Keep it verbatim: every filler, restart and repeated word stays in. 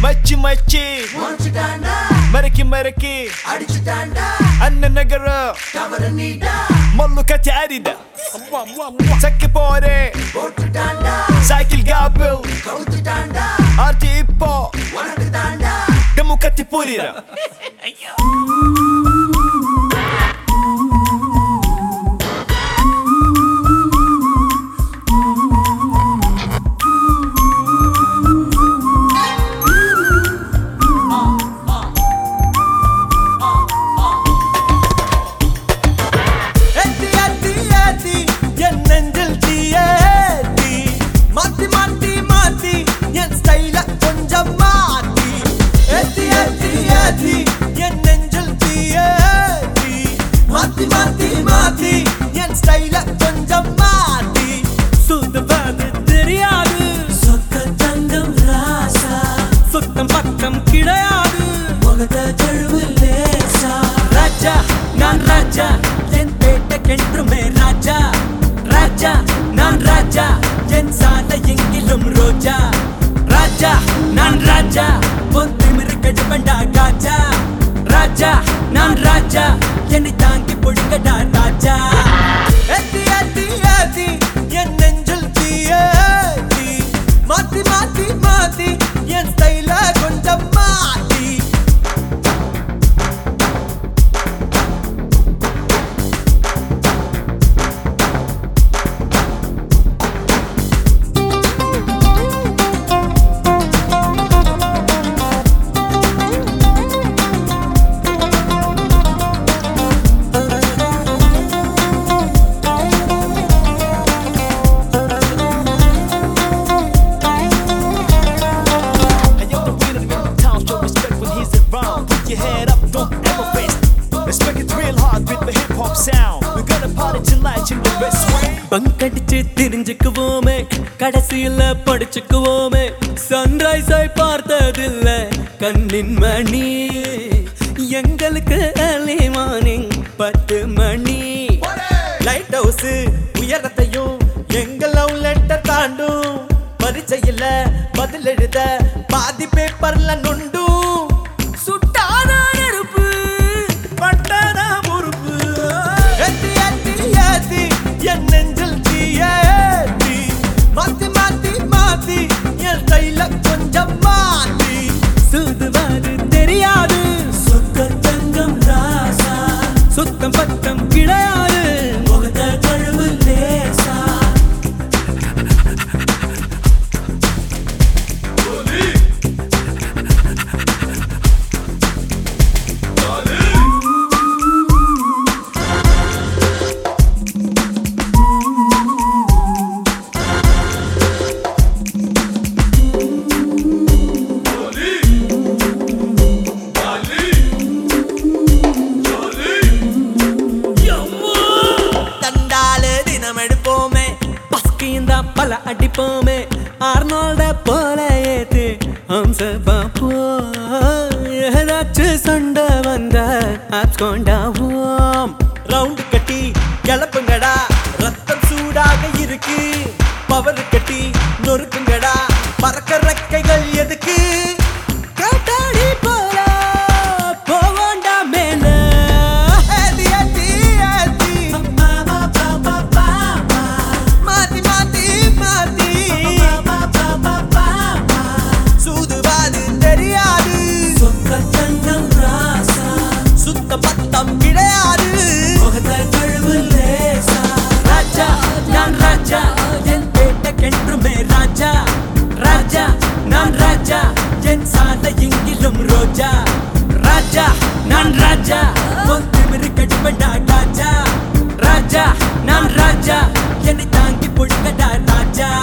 மச்சி மச்சி மறக்கி மறக்கி அண்ணன் நகர மல்லு கட்டி அரித சக்கி போரே சைக்கிள் காப்பில் ஆர்த்தி இப்போ டெமு கட்டி புரிர ராஜா நான் ராஜா என் பேட்டைக்கென்றுமே ராஜா ராஜா நான் ராஜா என் சாலை எங்கிலும் ரோஜா ராஜா நான் ராஜா பொன் திமிரு கஜபண்டா காஜா ராஜா நான் ராஜா என்னை தாங்கி பொழுங்கடா ராஜா ஏத்தி ஏத்தி ஏத்தி என் நெஞ்சில் தீயேத்தி மாத்தி மாத்தி மாத்தி என் ஸ்டைல கொஞ்சம் மாத்தி பங்கடிச்சு தெரிஞ்சுக்குவோமே கடைசியில படிச்சுக்குவோமே சன்ரைஸை பார்த்ததில்ல கண்ணின் மணி எங்களுக்கு early morning பத்து மணி லைட் ஹவுஸ் உயரத்தையும் எங்கள் லவ் லெட்டர் தாண்டும் பரிச்சையில பதில் எழுத பாதி பேப்பர்ல நொண்டும் சுட்டான நெருப்பு பட்டான பொறுப்பு ஏத்தி ஏத்தி ஏத்தி என் நெஞ்சில் தீயேத்தி மாத்தி மாத்தி மாத்தி என் கையில கொஞ்சம் மாத்தி சுதுவாது தெரியாது சொக்க தங்கம் ராசா சுத்தம் பத்தம் கிடையாது முகத்த கழுவு லேசா பல அடிப்போமே ஆர்னால்ட போல ஏத்து ஹம்ச பாப்போ ஏதாச்சும் சண்டை வந்த ஆப்ஸ்கொண்டாவோம் ரவுண்டு கட்டி கிளப்புங்கடா ரத்தம் சூடாக இருக்கு பவர் கட்டி நொறுக்குங்கடா பறக்க ரெக்கைகள் எதுக்கு காட்டாடி போல போவாண்டா மேல பத்தம் கிடையாது முகத்த கழுவு லேசா ராஜா நான் ராஜா என் பேட்டைக்கென்றுமே ராஜா ராஜா நான் ராஜா என் சாலை எங்கிலும் ரோஜா ராஜா நான் ராஜா பொன் திமிரு கடுபண்டா காஜா ராஜா நான் ராஜா என்னை தாங்கி பொழுங்கடா ராஜா